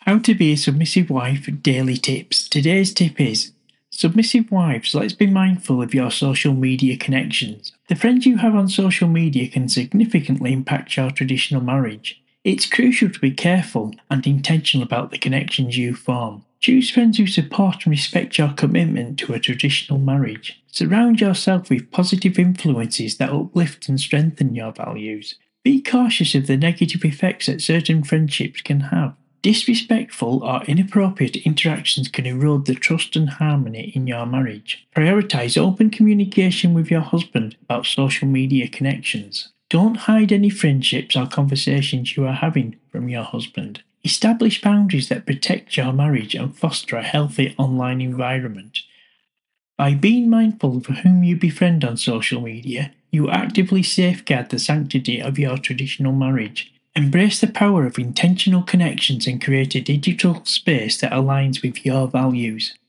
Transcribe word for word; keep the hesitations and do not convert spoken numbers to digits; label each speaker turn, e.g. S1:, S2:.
S1: How to be a submissive wife daily tips. Today's tip is submissive wives, let's be mindful of your social media connections. The friends you have on social media can significantly impact your traditional marriage. It's crucial to be careful and intentional about the connections you form. Choose friends who support and respect your commitment to a traditional marriage. Surround yourself with positive influences that uplift and strengthen your values. Be cautious of the negative effects that certain friendships can have. Disrespectful or inappropriate interactions can erode the trust and harmony in your marriage. Prioritize open communication with your husband about social media connections. Don't hide any friendships or conversations you are having from your husband. Establish boundaries that protect your marriage and foster a healthy online environment. By being mindful of whom you befriend on social media, you actively safeguard the sanctity of your traditional marriage. Embrace the power of intentional connections and create a digital space that aligns with your values.